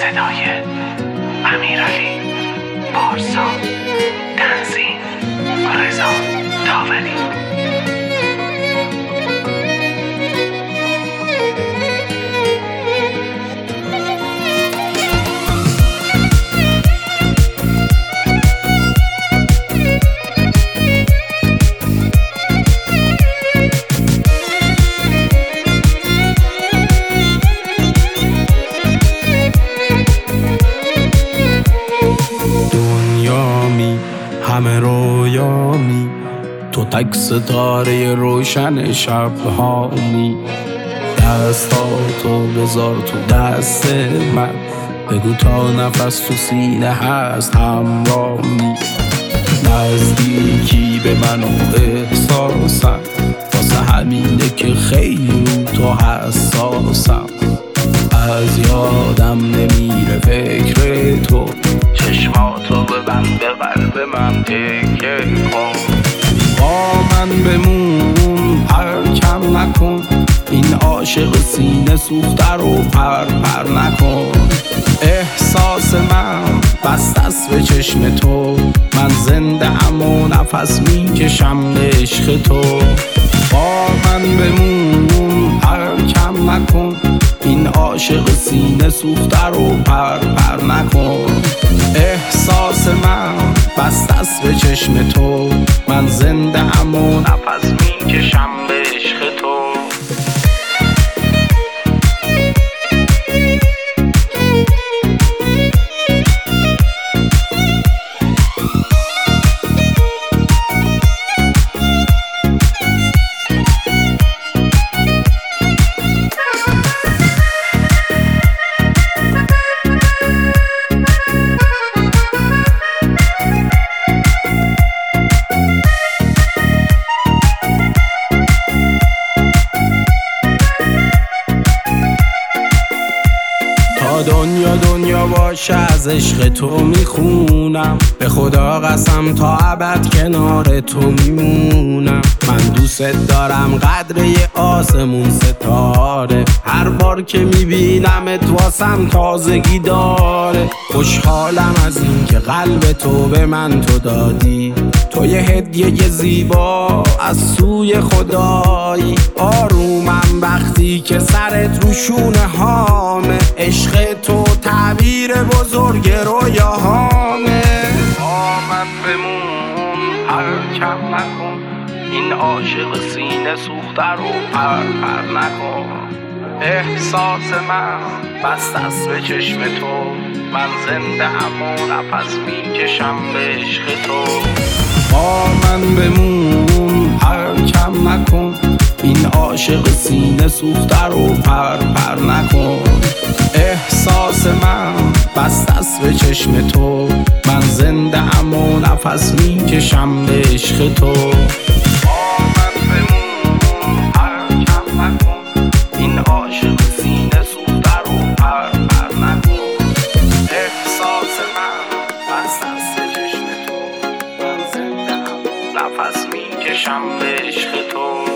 صدای امیرعلی پارسا، تنظیم رضا داوری. همه رویامی، تو تک ستاره روشن شبهامی. دستاتو بذار تو دست من، بگو تا نفس تو سینه هست همرامی. نزدیکی به من و احساسم، واسه همینه که خیلی تو حساسم. از یادم نمیره فکر تو، چشماتو ببند به قلب من تکیه کن. با من بمون پرکم نکن، این عاشق سینه سوخته رو پر نکن. احساس من بسته است به چشم تو، من زنده ام و نفس میکشم به عشق تو. با من بمون پرکم نکن، این عاشق سینه سوخته رو پر نکن. احساس من بسته است به چشم تو، من زنده ام و نفس میکشم به عشق تو. دنیا باشه از عشق تو میخونم، به خدا قسم تا ابد کنار تو میمونم. من دوست دارم قدر یه آسمون ستاره، هر بار که میبینمت واسم تازگی داره. خوشحالم از این که قلب تو به من تو دادی، تو یه هدیه زیبا از سوی خدایی. آرومم وقتی که سرت رو شونه هامه، عشق تو تعبیر بزرگ رویاهامه. با من بمون پرکم نکن، این عاشق سینه سوخته رو پر نکن. احساس من بسته است به چشم تو، من زنده ام و نفس میکشم به عشق تو. با من بمون پرکم نکن، این عاشق سینه سوخته رو پر نکن. احساس من بسته است به چشم تو، من زنده ام و نفس میکشم به عشق تو. با من بمون پرکم نکن، این عاشق سینه سوخته رو پر نکن. احساس من بسته است به چشم تو، من زنده ام و نفس میکشم به عشق تو.